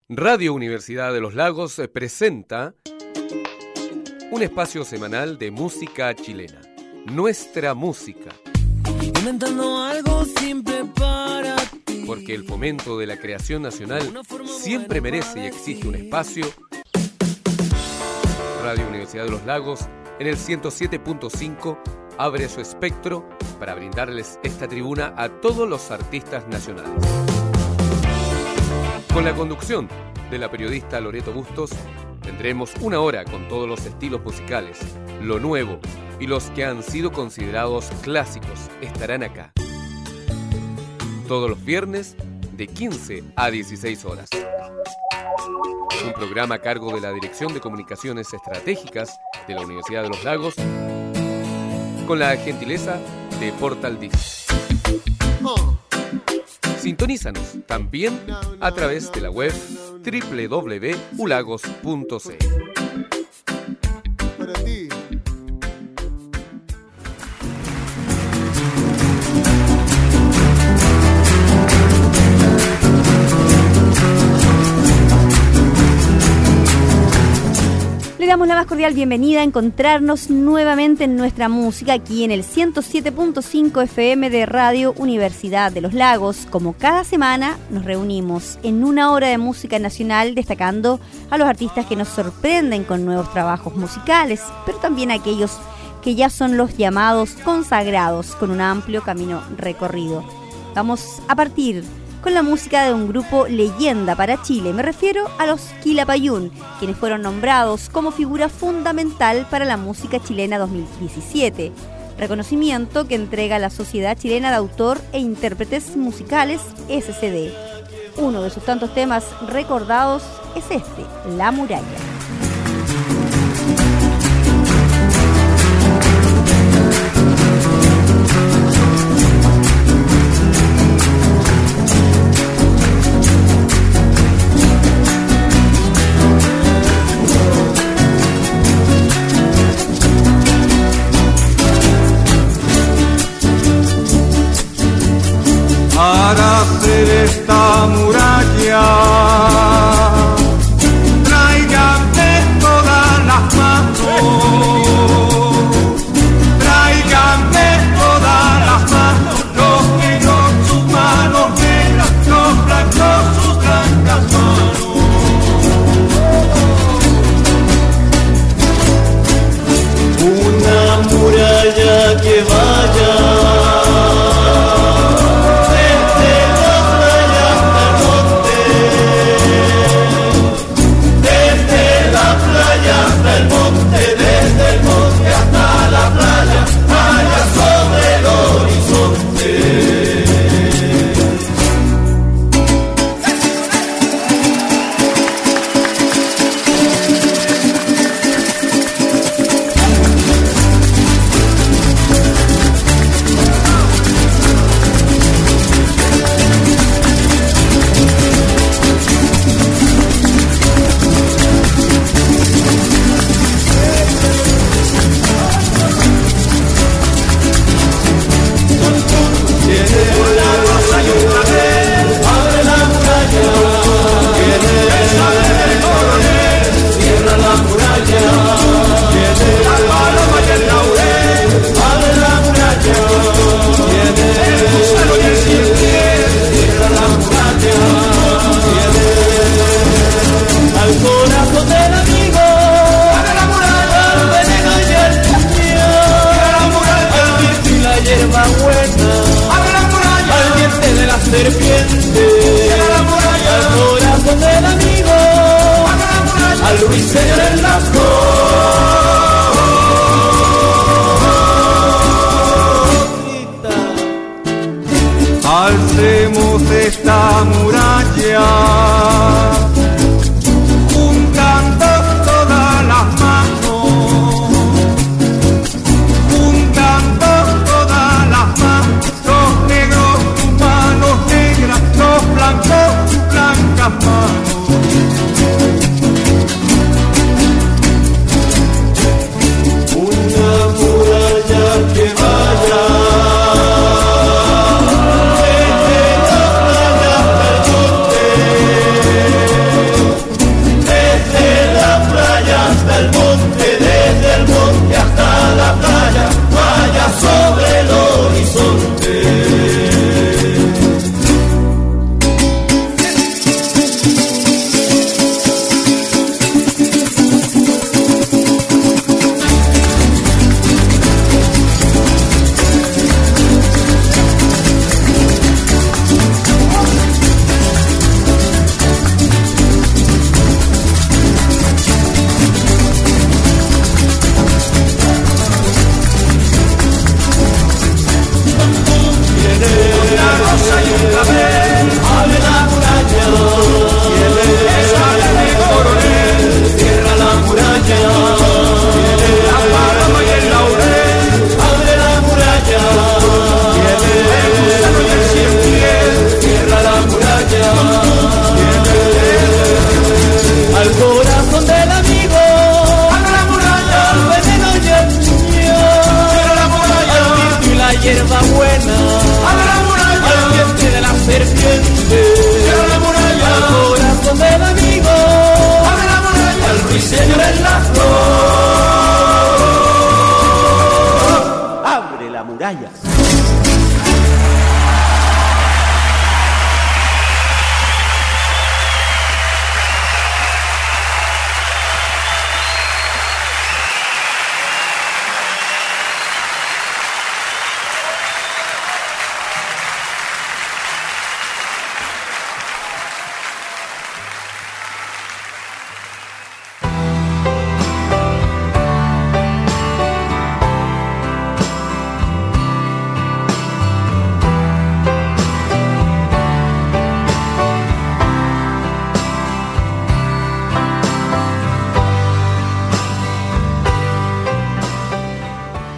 Radio Universidad de los Lagos presenta un espacio semanal de música chilena. Nuestra música. Inventando algo simple para ti. Porque el fomento de la creación nacional siempre merece y exige un espacio. Radio Universidad de los Lagos, en el 107.5, abre su espectro para brindarles esta tribuna a todos los artistas nacionales. Con la conducción de la periodista Loreto Bustos, tendremos una hora con todos los estilos musicales, lo nuevo y los que han sido considerados clásicos estarán acá. Todos los viernes de 15 a 16 horas. Un programa a cargo de la Dirección de Comunicaciones Estratégicas de la Universidad de los Lagos, con la gentileza de Portal Disc. Sintonízanos también a través de la web www.ulagos.cl. Para ti. Le damos la más cordial bienvenida a encontrarnos nuevamente en nuestra música aquí en el 107.5 FM de Radio Universidad de los Lagos. Como cada semana nos reunimos en una hora de música nacional destacando a los artistas que nos sorprenden con nuevos trabajos musicales, pero también a aquellos que ya son los llamados consagrados con un amplio camino recorrido. Vamos a partir con la música de un grupo leyenda para Chile. Me refiero a los Quilapayún, quienes fueron nombrados como figura fundamental para la música chilena 2017. Reconocimiento que entrega la Sociedad Chilena de Autor e Intérpretes Musicales, SCD. Uno de sus tantos temas recordados es este, La Muralla. Para hacer esta muralla, traigan de todas las manos, traigan de todas las manos, los negros sus manos negras, los blancos sus blancas manos. Una muralla que vaya del monte, desde el monte hasta la playa, allá sobre el horizonte. Serpiente, al corazón del amigo, al ruiseñor en la flor. Alcemos esta muralla, juntando todas las manos, juntando todas las manos, los negros sus manos negras, los blancos sus blancas manos. Una muralla que vaya desde la playa hasta el monte.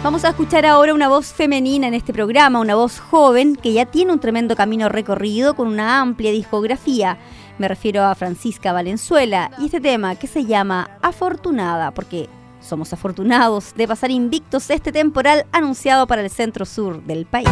Vamos a escuchar ahora una voz femenina en este programa, una voz joven que ya tiene un tremendo camino recorrido con una amplia discografía. Me refiero a Francisca Valenzuela y este tema que se llama Afortunada, porque somos afortunados de pasar invictos este temporal anunciado para el centro-sur del país.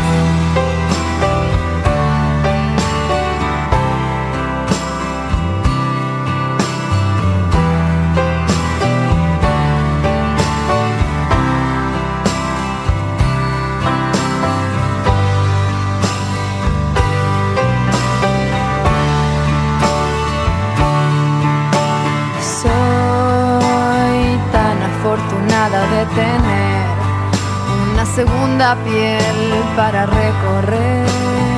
De tener una segunda piel para recorrer.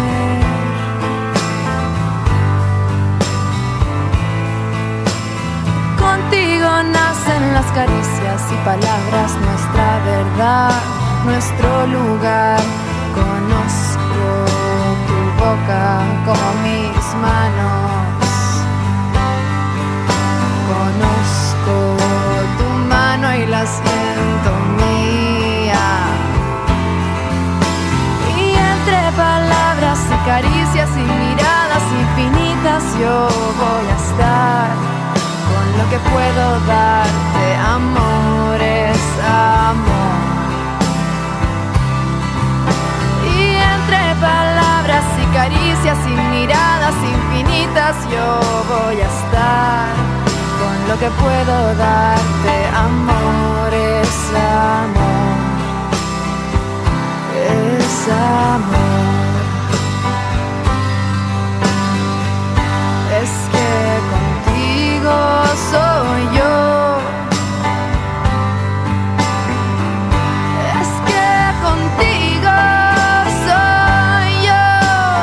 Contigo nacen las caricias y palabras, nuestra verdad, nuestro lugar. Conozco tu boca como mis manos. Conozco tu mano y la siento mía. Y entre palabras y caricias y miradas infinitas yo voy a estar con lo que puedo darte. Amor es amor. Y entre palabras y caricias y miradas infinitas yo voy a estar con lo que puedo darte. Amor es amor, es amor. Es que contigo soy yo. Es que contigo soy yo.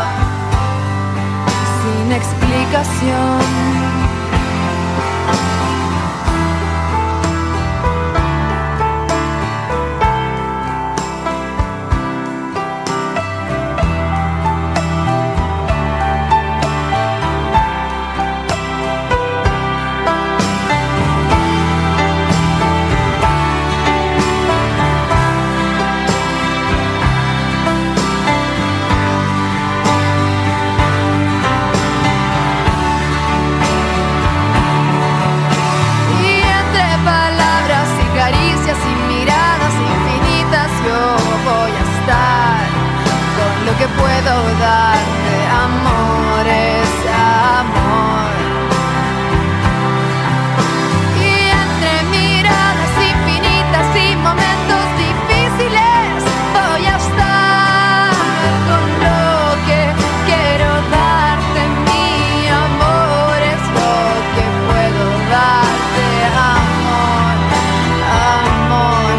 Sin explicación. Que puedo darte. Amor es amor. Y entre miradas infinitas y momentos difíciles voy a estar con lo que quiero darte. Mi amor es lo que puedo darte. Amor, amor.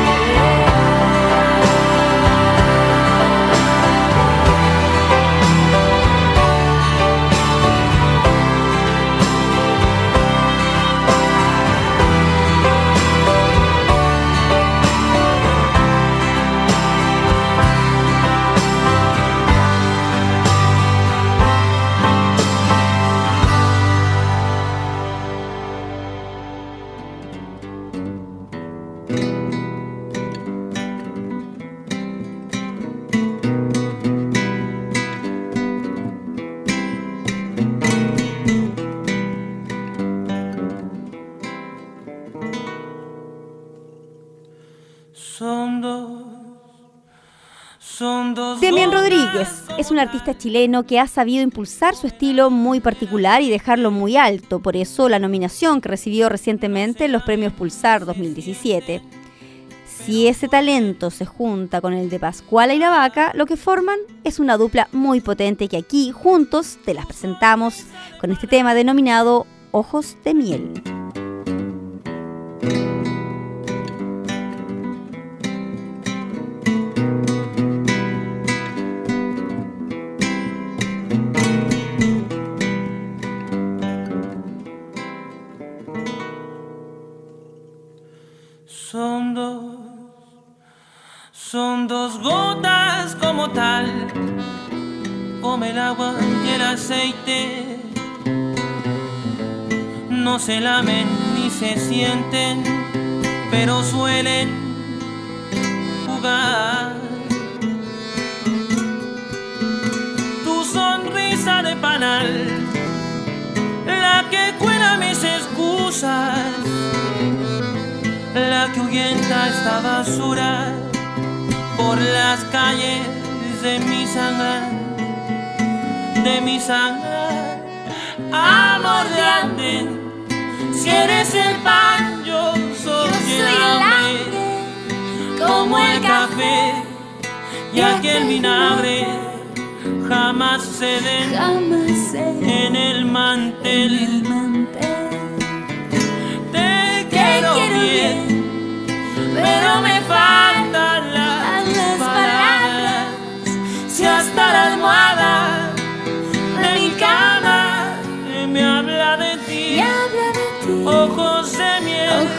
Demian Rodríguez es un artista chileno que ha sabido impulsar su estilo muy particular y dejarlo muy alto, por eso la nominación que recibió recientemente en los premios Pulsar 2017. Si ese talento se junta con el de Pascuala y la Vaca, lo que forman es una dupla muy potente que aquí juntos te las presentamos con este tema denominado Ojos de Miel. Son dos gotas como tal, como el agua y el aceite. No se lamen ni se sienten, pero suelen lugar. Tu sonrisa de panal, la que cuela mis excusas, la que ahuyenta esta basura por las calles de mi sangre, de mi sangre. Amor de Anden, si eres el pan, yo soy el hambre, como el café y aquel vinagre jamás ceden en el mantel. Te quiero bien, pero me faltan las palabras. Si hasta la almohada de mi cama me habla de ti, ojos de miel,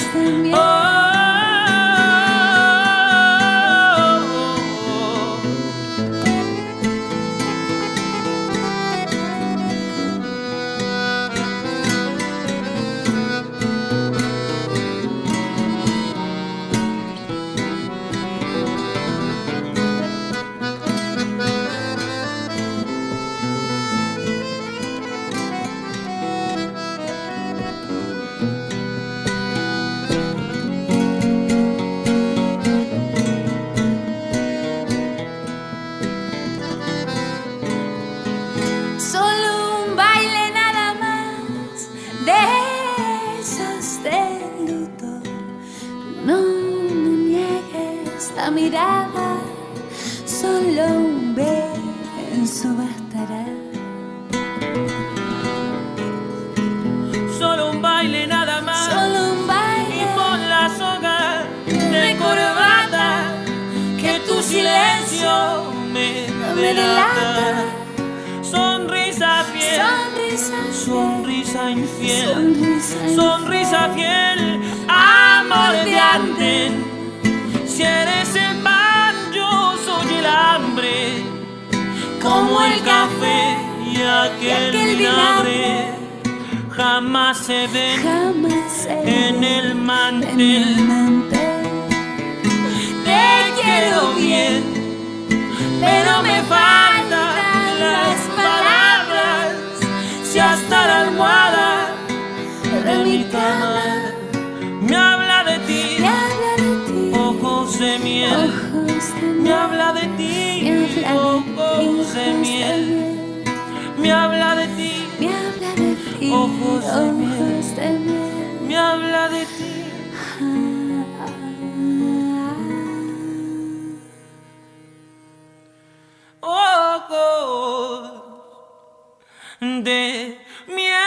mirada, solo un beso bastará. Solo un baile nada más, solo un baile, y pon la soga de corbata, que tu silencio me delata. Sonrisa fiel, sonrisa infiel, sonrisa fiel, amor de Anden. Si eres el pan, yo soy el hambre, como el café y aquel vinagre jamás se ven en el mantel. Te quiero bien, pero me faltan las palabras. Si hasta la almohada de mi cama me habla de ti, ojos de miel, me habla de ti, ojos de miel, me habla de ti, ojos de miel, me habla de ti. Ojos de miel.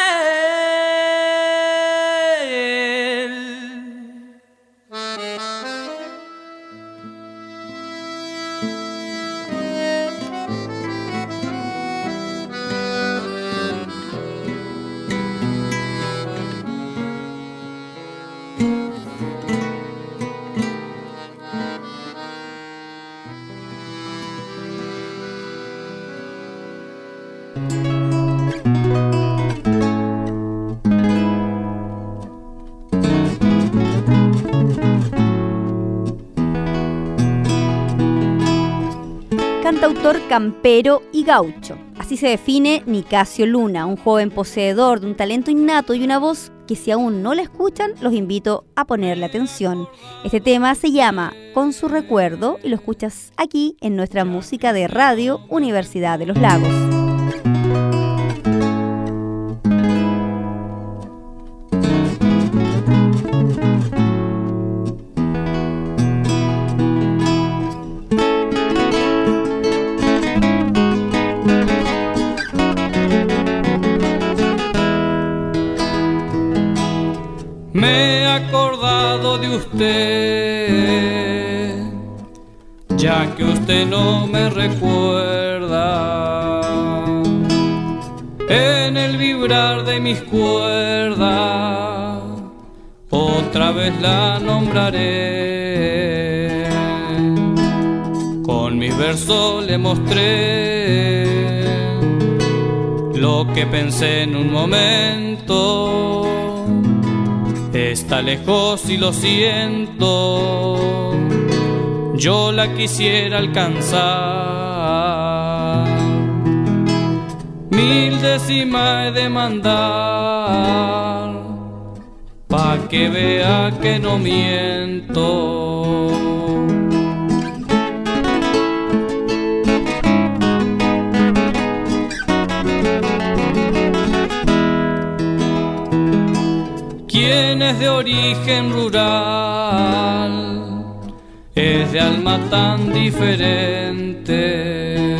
Cantautor campero y gaucho. Así se define Nicasio Luna, un joven poseedor de un talento innato y una voz que, si aún no la escuchan, los invito a ponerle atención. Este tema se llama Con su recuerdo y lo escuchas aquí en nuestra música de Radio Universidad de los Lagos. Me he acordado de usted, ya que usted no me recuerda. En el vibrar de mis cuerdas, otra vez la nombraré. Con mis versos le mostré lo que pensé en un momento. Está lejos y lo siento, yo la quisiera alcanzar. 1000 décimas he de mandar, pa' que vea que no miento. Quien es de origen rural, es de alma tan diferente,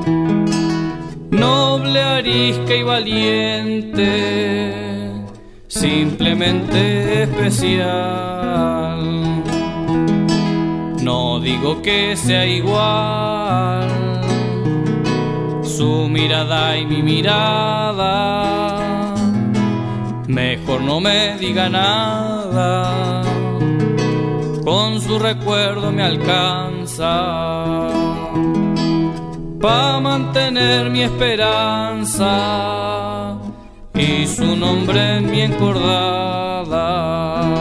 noble, arisca y valiente, simplemente especial. No digo que sea igual su mirada y mi mirada, mejor no me diga nada, con su recuerdo me alcanza pa' mantener mi esperanza y su nombre en mi encordada.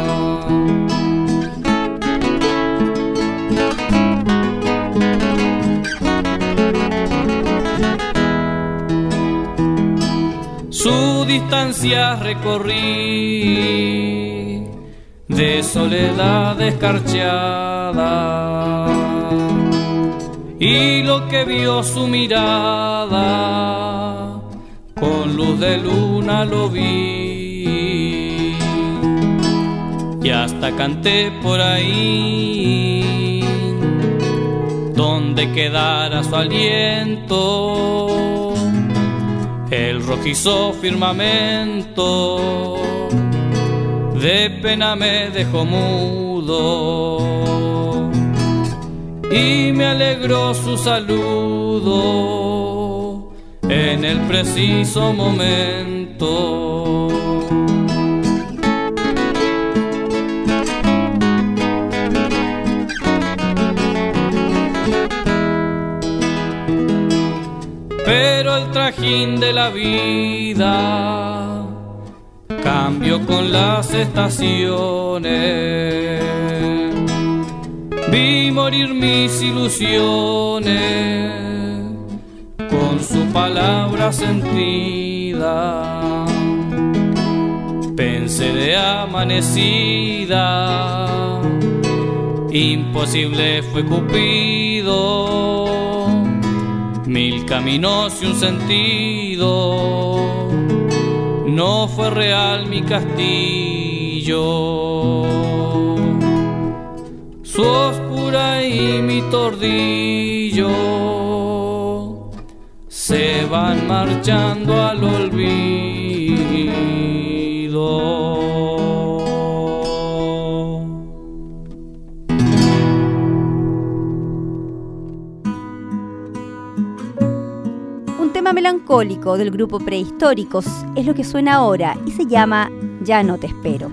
Su distancia recorrí de soledad escarchada, y lo que vio su mirada con luz de luna lo vi, y hasta canté por ahí donde quedara su aliento, el rojizo firmamento de pena me dejó mudo, y me alegró su saludo en el preciso momento. Pero el trajín de la vida cambió con las estaciones, vi morir mis ilusiones con su palabra sentida. Pensé de amanecida, imposible fue Cupido, 1000 caminos y un sentido, no fue real mi castillo. Su oscura y mi tordillo se van marchando al olvido. Un tema melancólico del grupo Prehistóricos es lo que suena ahora y se llama Ya no te espero.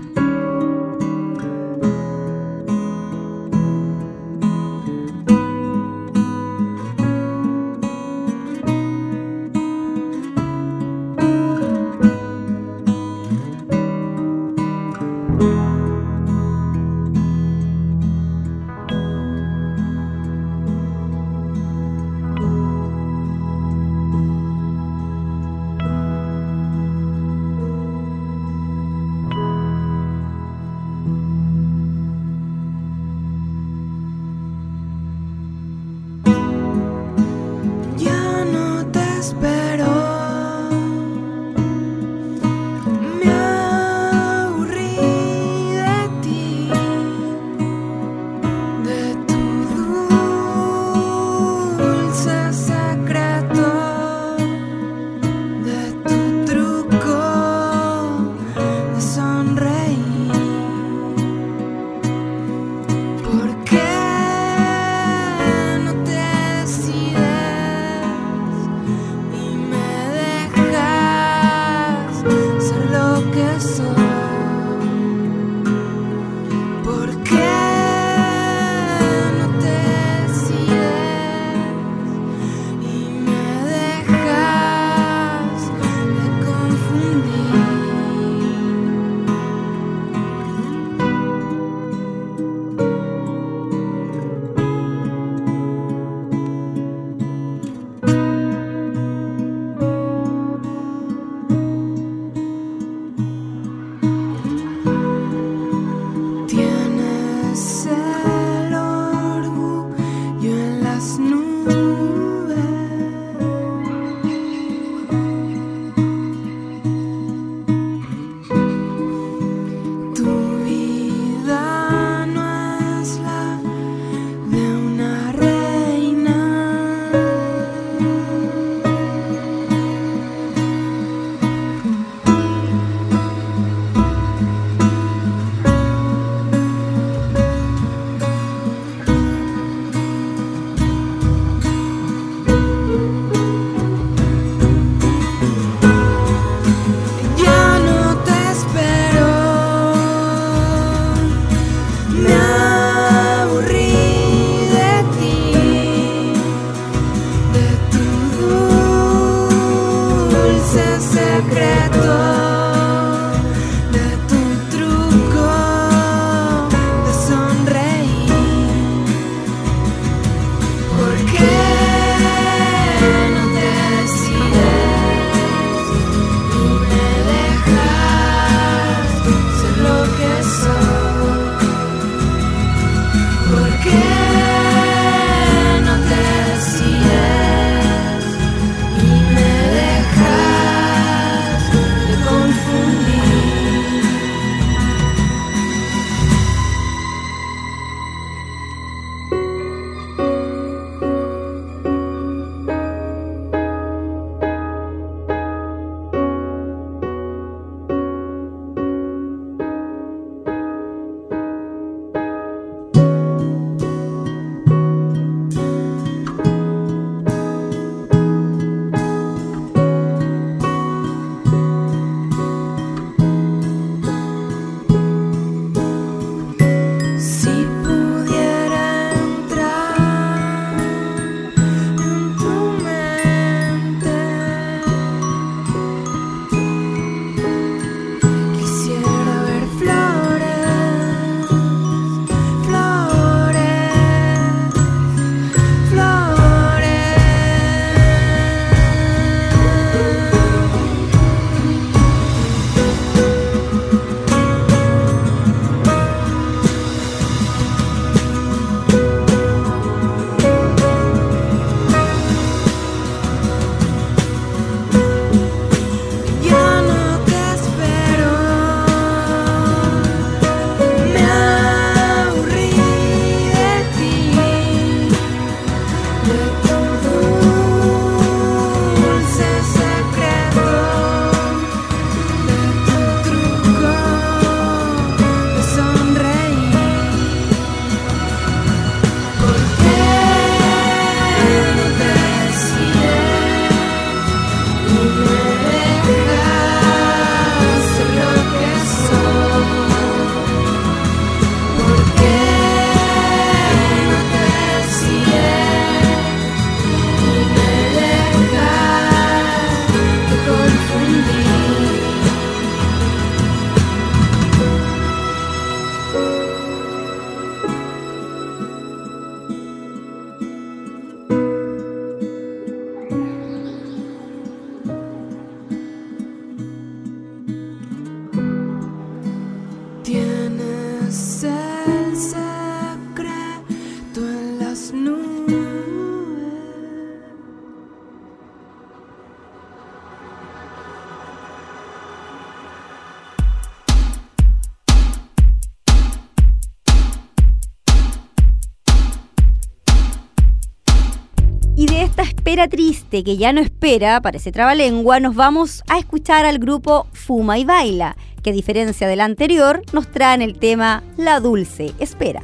Primavera Triste, que ya no espera, parece trabalengua, nos vamos a escuchar al grupo Fuma y Baila, que a diferencia del anterior, nos traen el tema La Dulce Espera.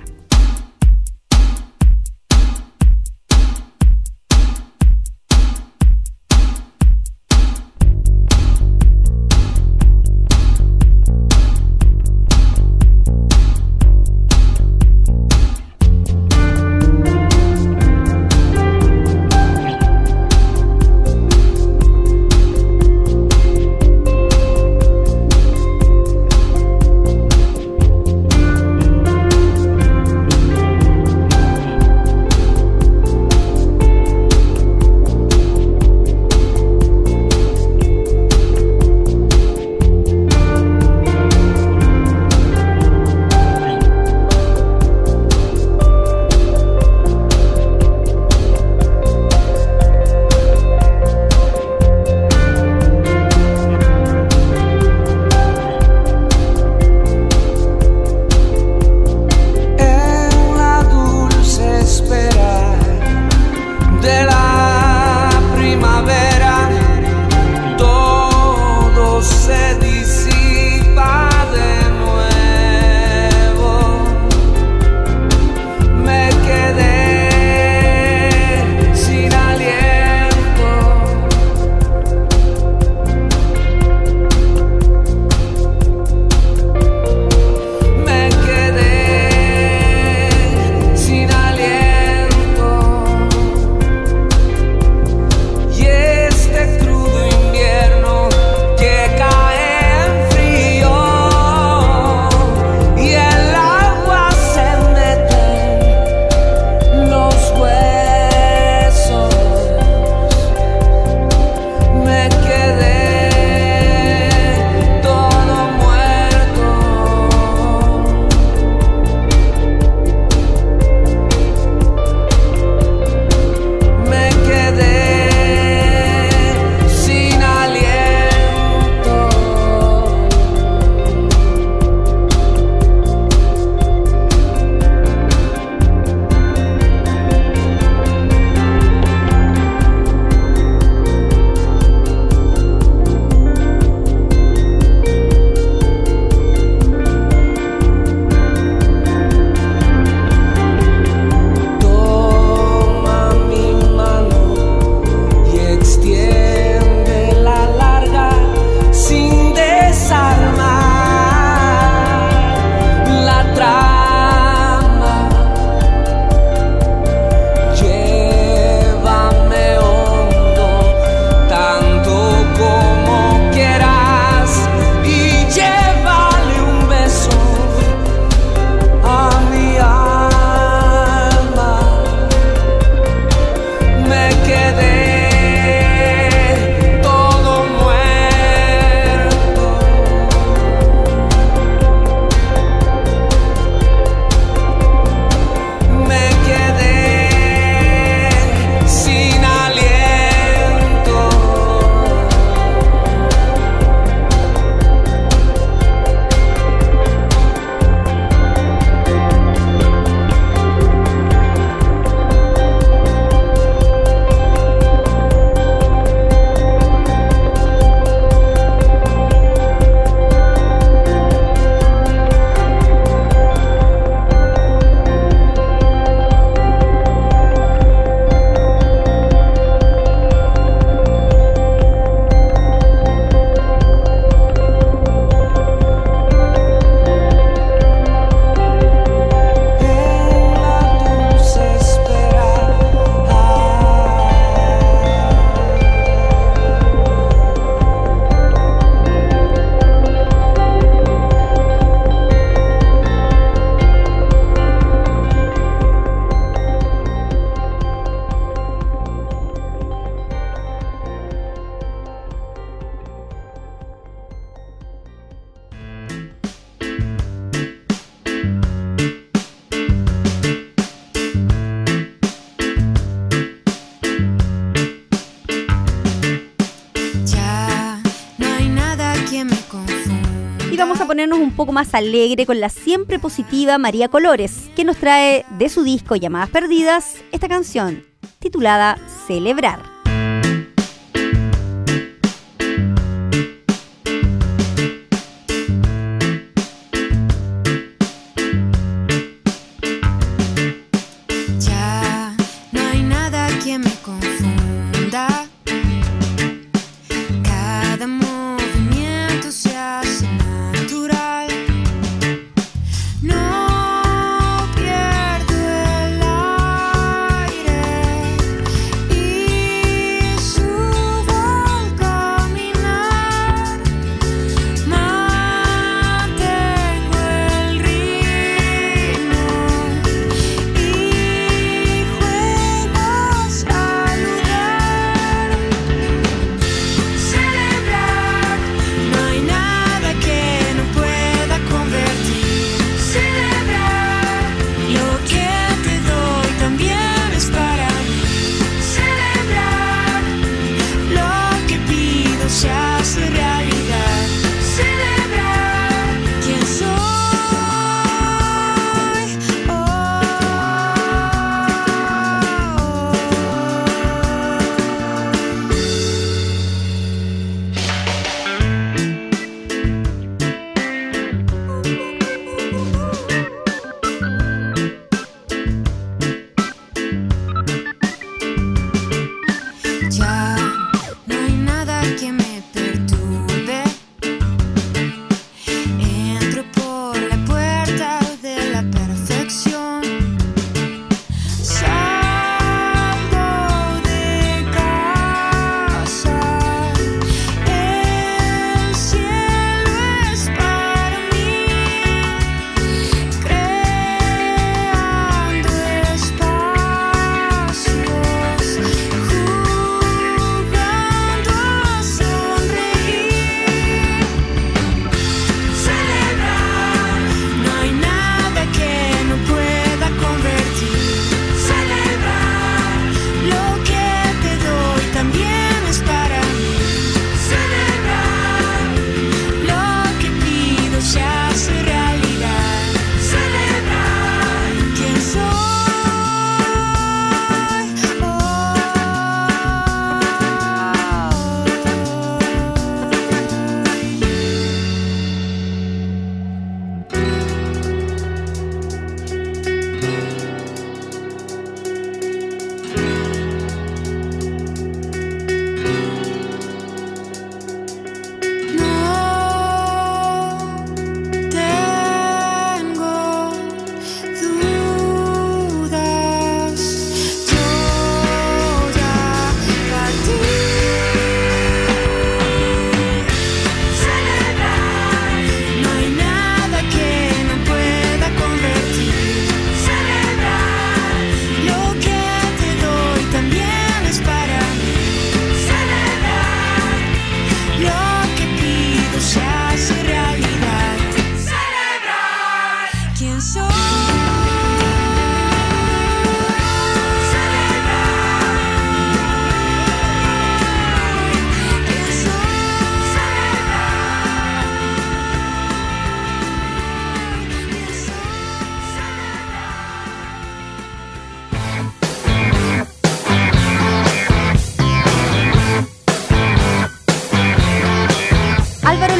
vamos a ponernos un poco más alegre con la siempre positiva María Colores, que nos trae de su disco Llamadas Perdidas esta canción titulada Celebrar.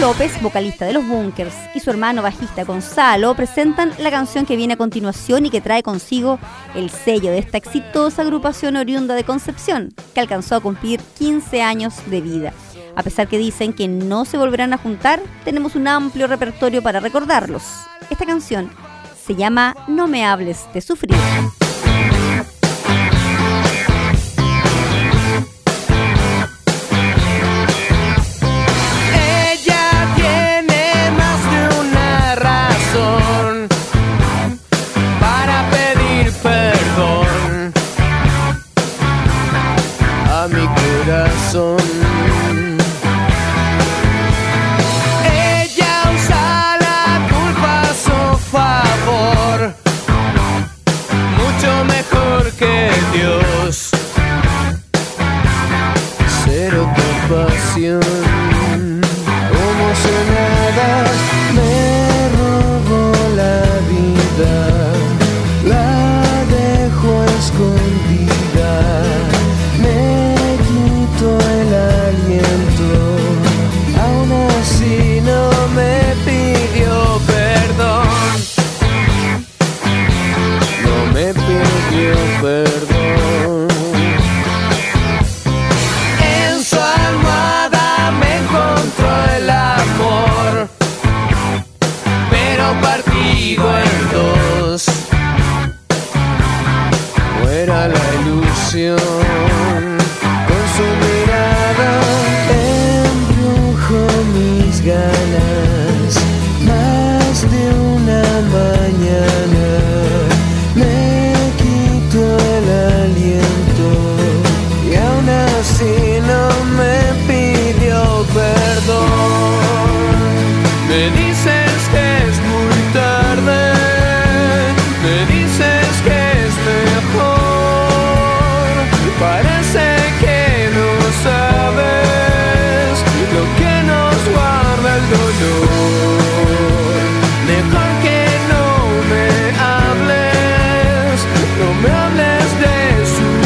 López, vocalista de Los Bunkers, y su hermano bajista Gonzalo presentan la canción que viene a continuación y que trae consigo el sello de esta exitosa agrupación oriunda de Concepción, que alcanzó a cumplir 15 años de vida. A pesar que dicen que no se volverán a juntar, tenemos un amplio repertorio para recordarlos. Esta canción se llama No me hables de sufrir. Ella usa la culpa a su favor, mucho mejor que Dios. Cero compasión, como si nada me robó la vida, la dejo escondida. El aliento, aún así no me pidió perdón, no me pidió perdón. En su almohada me encontró el amor, pero partido en dos, fuera la ilusión. Su mirada embrujó mis ganas, más de una mañana me quitó el aliento y aún así no me pidió perdón. Me dices que es muy tarde, me dices que es mejor, parece sabes lo que nos guarda el dolor. Mejor que no me hables, no me hables de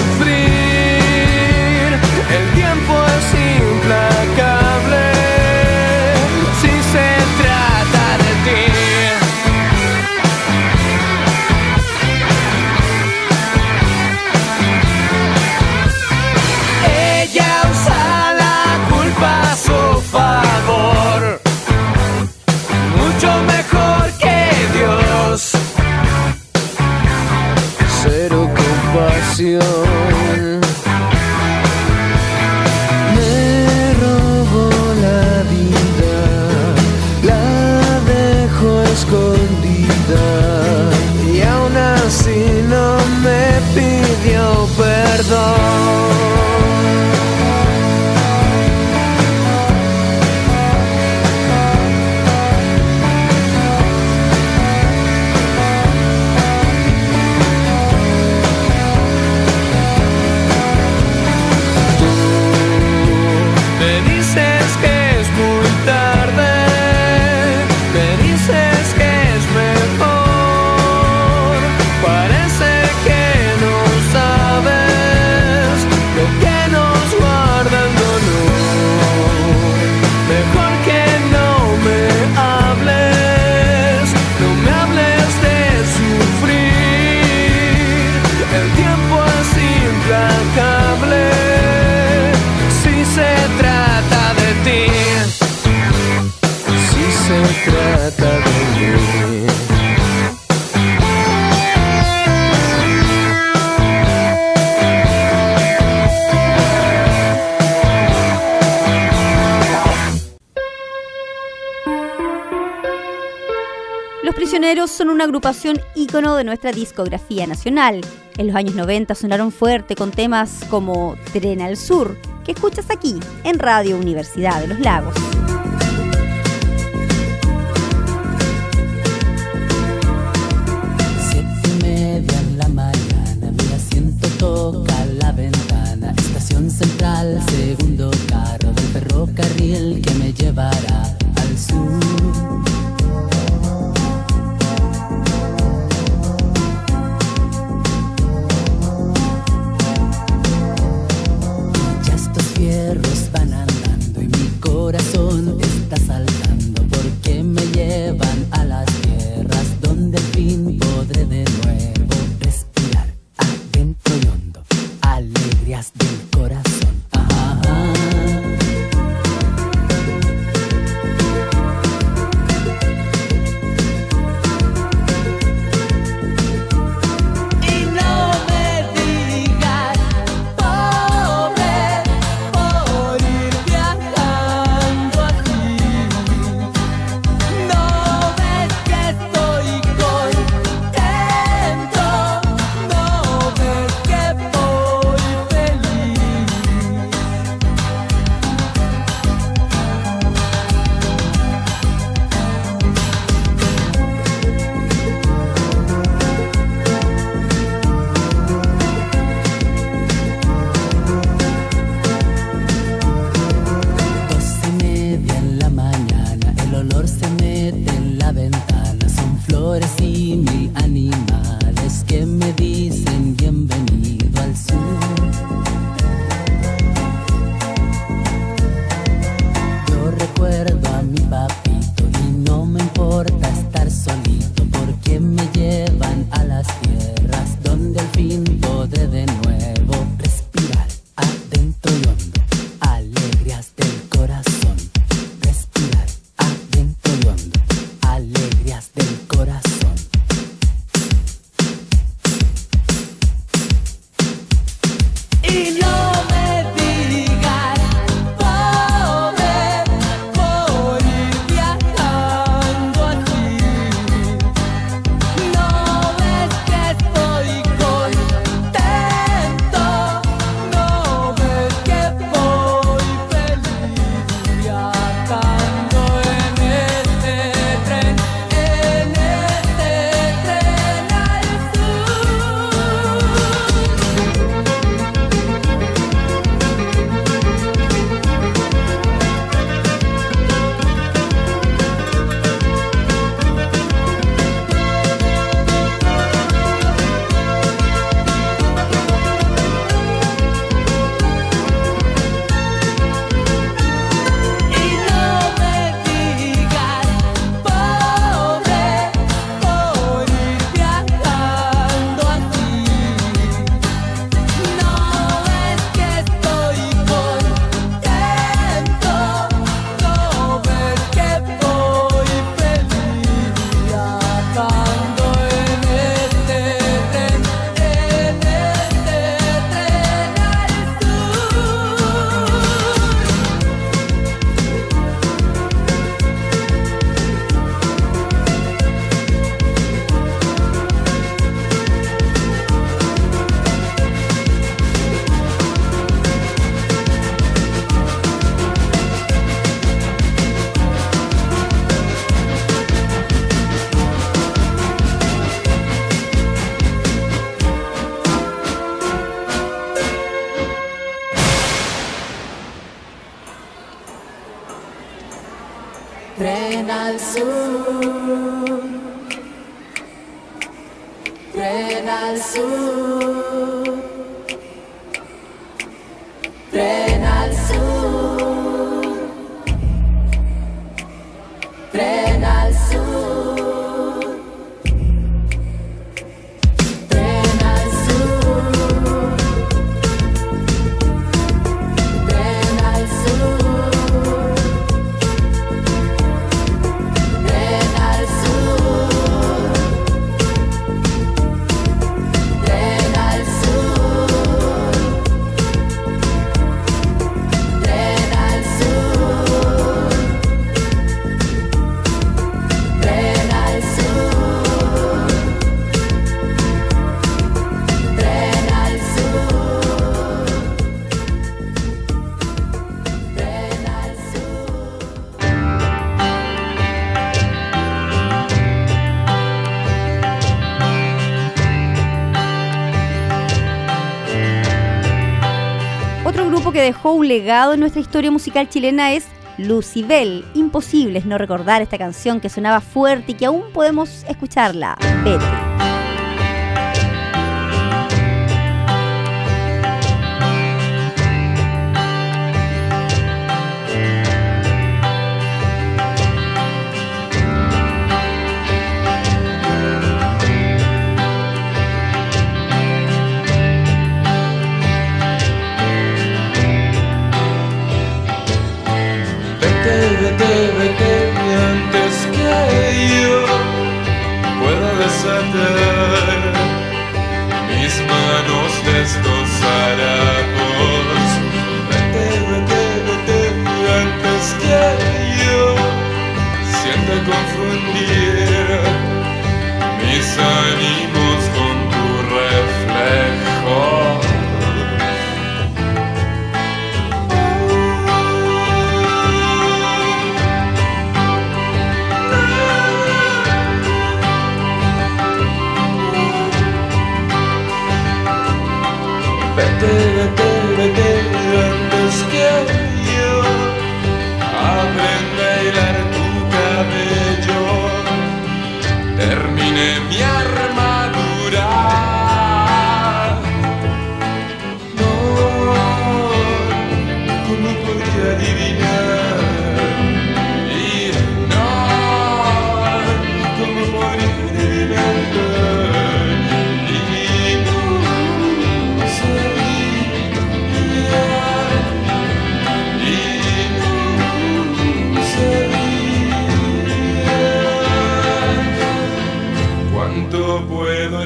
sufrir. El tiempo es implacable si se trata de ti. A su favor, mucho mejor que Dios. Cero compasión, me robó la vida, la dejo escondida y aún así no me pidió perdón. Los Prisioneros son una agrupación ícono de nuestra discografía nacional. En los años 90 sonaron fuerte con temas como Tren al Sur, que escuchas aquí en Radio Universidad de los Lagos. 7:30 en la mañana, mi asiento toca la ventana. Estación Central, segundo carro del ferrocarril que me llevará al sur. Fierros van andando y mi corazón flores y 1000 animales que me dicen bienvenido al sur. Yo recuerdo a mi papito y no me importa estar solito, porque me llevan a las tierras donde al fin podré de nuevo respirar adentro y hondo, alegrías del corazón. Respirar adentro y hondo, alegrías del corazón. Y no me digas, pobre, por ir viajando así. No ves que estoy contento, no ves que voy feliz viajando en este tren al Y no me digas, pobre, por ir viajando así. No ves que estoy contento, no ves que voy feliz viajando en este tren al Tren al sur, tren al sur, tren al sur, tren al sur, tren al sur, tren al sur. Tren al sur, tren al sur, tren al sur, tren al sur, tren al sur, tren al sur. Otro grupo que dejó un legado en nuestra historia musical chilena es Lucibel. Imposible es no recordar esta canción que sonaba fuerte y que aún podemos escucharla. Vete. Vete, vete, y antes que yo pueda deshacer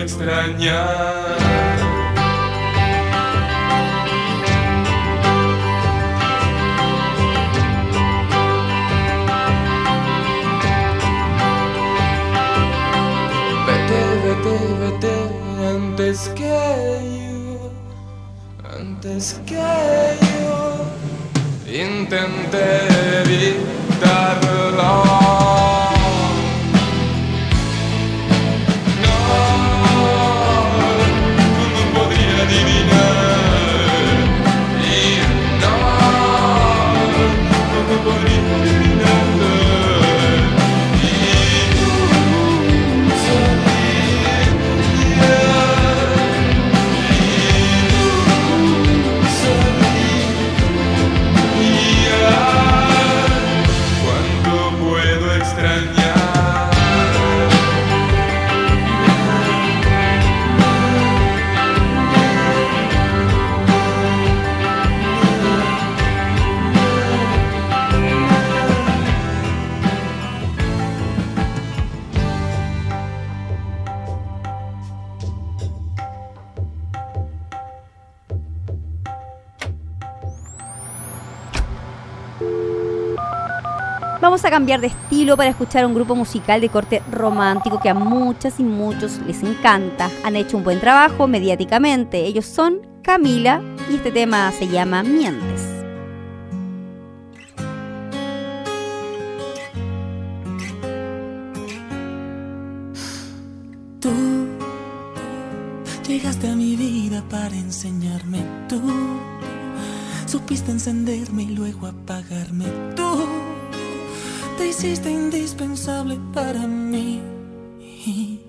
extrañar. Vete antes que yo intenté evitarlo. No podría adivinar y no podría adivinarlo. Vamos a cambiar de estilo para escuchar un grupo musical de corte romántico que a muchas y muchos les encanta. Han hecho un buen trabajo mediáticamente. Ellos son Camila y este tema se llama Mientes. Tú llegaste a mi vida para enseñarme. Tú supiste encenderme y luego apagarme. Tú te hiciste indispensable para mí. Y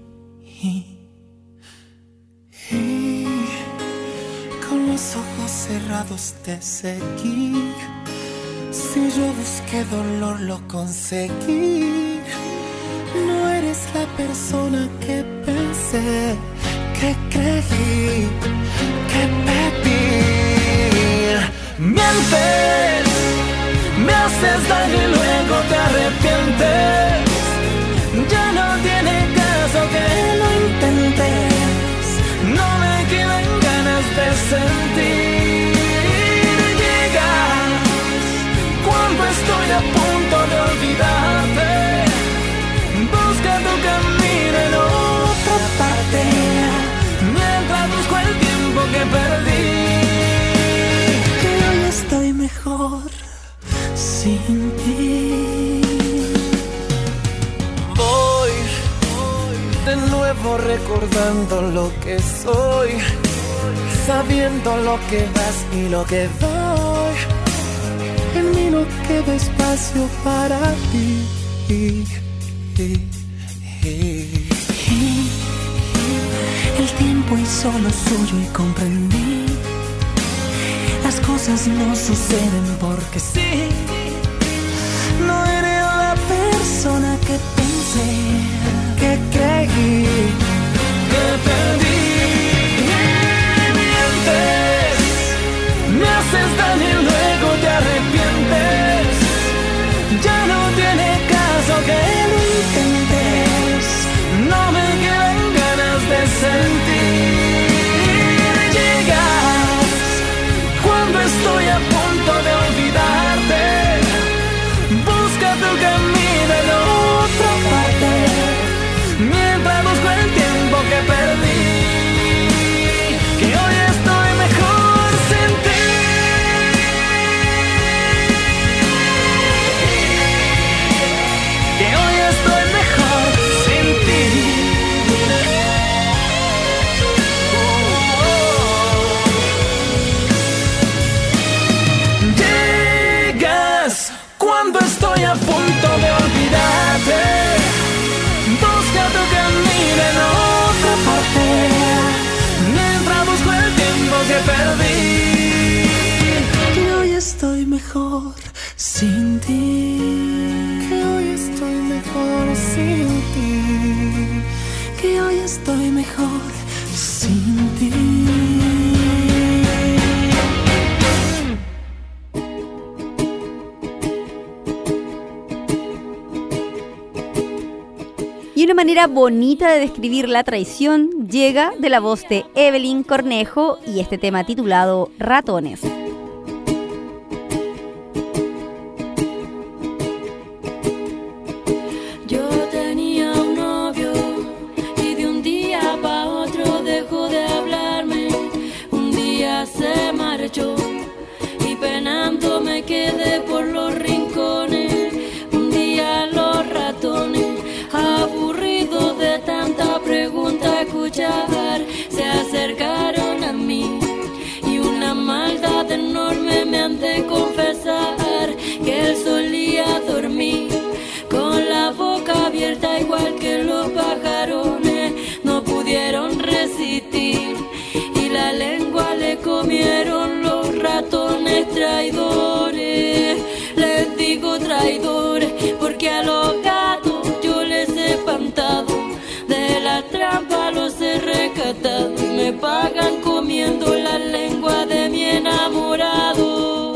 con los ojos cerrados te seguí. Si yo busqué dolor lo conseguí. No eres la persona que pensé, que creí, que pedí. Mientes, me haces daño y luego te arrepientes. Ya no tiene caso que lo intentes. No me quedan ganas de sentir. Llegas cuando estoy a punto de olvidarte. Busca tu camino en otra parte, mientras busco el tiempo que perdí. Que hoy estoy mejor sin ti. Voy de nuevo recordando lo que soy, sabiendo lo que vas y lo que doy. En mí no queda espacio para ti. El tiempo hizo lo suyo y comprendí. Las cosas no suceden porque sí. No eres la persona que pensé, que creí, que perdí. Mientes, me haces daño y luego te arrepientes. Ya no tiene caso que lo intentes. No me quedan ganas de sentir. Llegas cuando estoy a punto de olvidarte. Busca tu camino en otra parte, mientras busco el tiempo que perdí. Que hoy estoy mejor sin ti. Que hoy estoy mejor sin ti. Llegas cuando estoy a punto de olvidarte. Busca tu camino en otra parte, mientras busco el tiempo que perdí. Que hoy estoy mejor sin ti. Que hoy estoy mejor sin ti. Que hoy estoy mejor sin ti. manera bonita de describir la traición llega de la voz de Evelyn Cornejo y este tema titulado Ratones. Yo tenía un novio y de un día para otro dejó de hablarme. Un día se marchó y penando me quedé por los rincones. Un día los ratones, aburridos de tanta pregunta escuchar, se acercaron a mí y una maldad enorme me han de confesar que él solía dormir con la boca abierta igual que los pajarones. No pudieron resistir y la lengua le comieron los ratones traidores. Les digo traidores porque a los gatos yo les he espantado, de la trampa los he rescatado y me pagan comiendo la lengua de mi enamorado.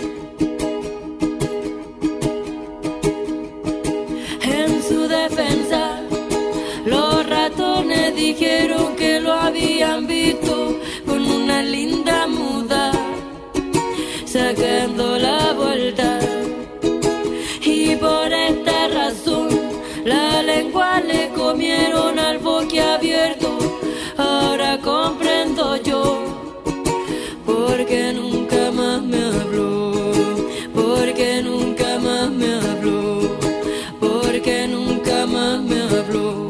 En su defensa, los ratones dijeron que lo habían visto con una linda muda, sacando la vuelta. Y por esta razón, la lengua le comieron al boquiabierto. Ahora comprendo yo porque nunca más me habló, porque nunca más me habló, porque nunca más me habló.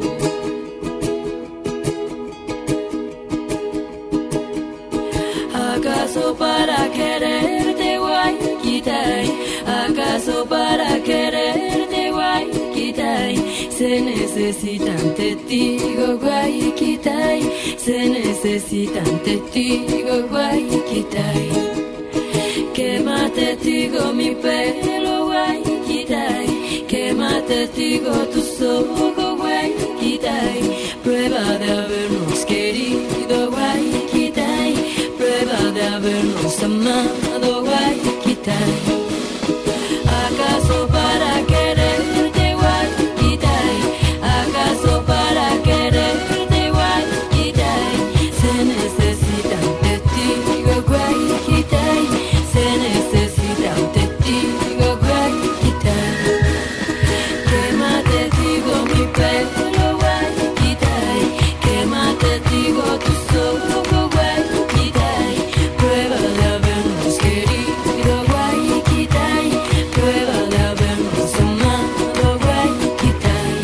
¿Acaso para quererte, Guayquitay? ¿Acaso para quererte, Guayquitay? Se necesitan testigos, Guayquitay. Se necesitan testigos, Guayquitay. Que más testigo mi pelo, Guayquitay. Que más testigo tus ojos, Guayquitay. Prueba de habernos querido, Guayquitay. Prueba de habernos amado, Guayquitay. ¿Acaso para quererte, Guayquitay? ¿Acaso para quererte, Guayquitay? Se necesitan testigos, Guayquitay. Se necesitan testigos, Guayquitay. ¿Qué más testigo mi pelo, Guayquitay? ¿Qué más testigo tus ojos, Guayquitay? Prueba de habernos querido, Guayquitay. Prueba de habernos amado, Guayquitay.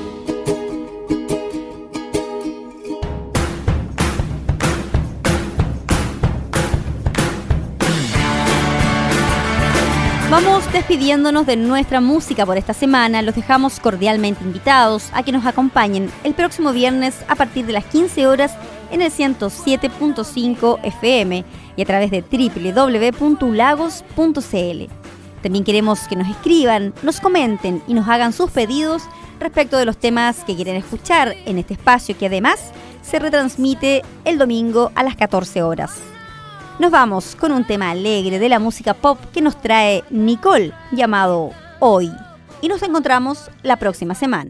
Vamos despidiéndonos de nuestra música por esta semana. Los dejamos cordialmente invitados a que nos acompañen el próximo viernes a partir de las 15 horas en el 107.5 FM y a través de www.lagos.cl. También queremos que nos escriban, nos comenten y nos hagan sus pedidos respecto de los temas que quieren escuchar en este espacio que además se retransmite el domingo a las 14 horas. Nos vamos con un tema alegre de la música pop que nos trae Nicole, llamado Hoy. Y nos encontramos la próxima semana.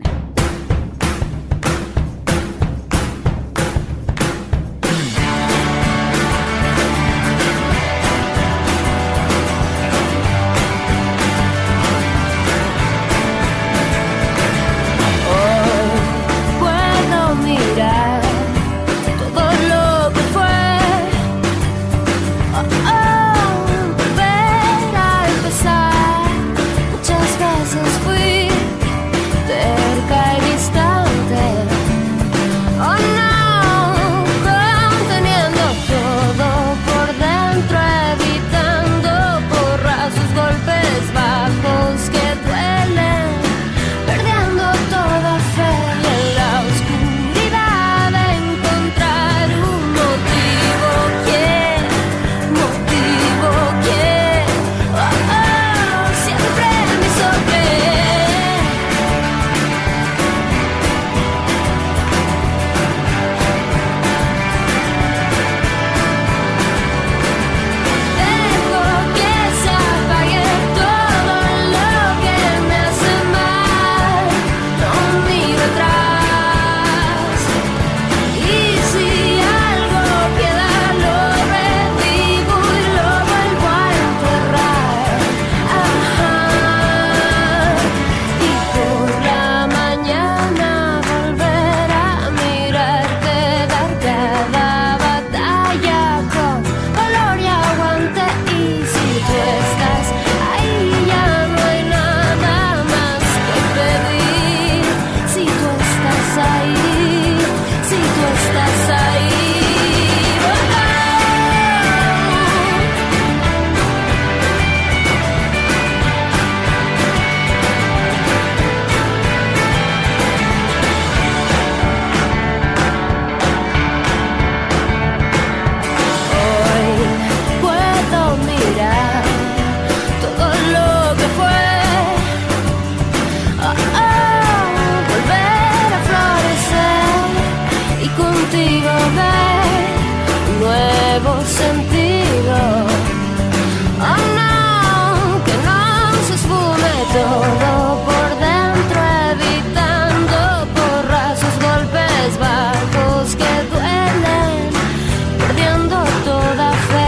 Fui cerca nuevo sentido. Oh no, que no se esfume todo por dentro, evitando porrazos, golpes bajos que duelen, perdiendo toda fe.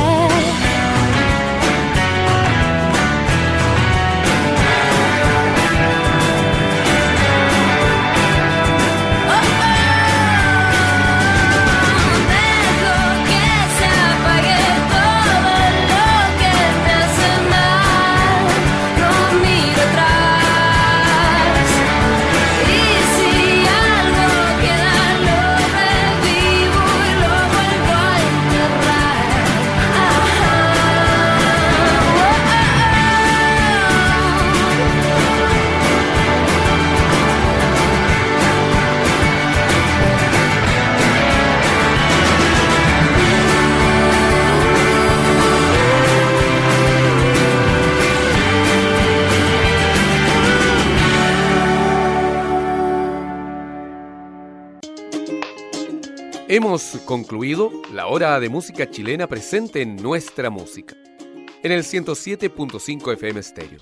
Hemos concluido la hora de música chilena presente en nuestra música, en el 107.5 FM Stereo.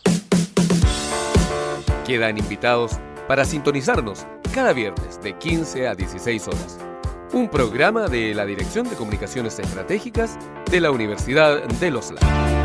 Quedan invitados para sintonizarnos cada viernes de 15 a 16 horas. Un programa de la Dirección de Comunicaciones Estratégicas de la Universidad de Los Lagos.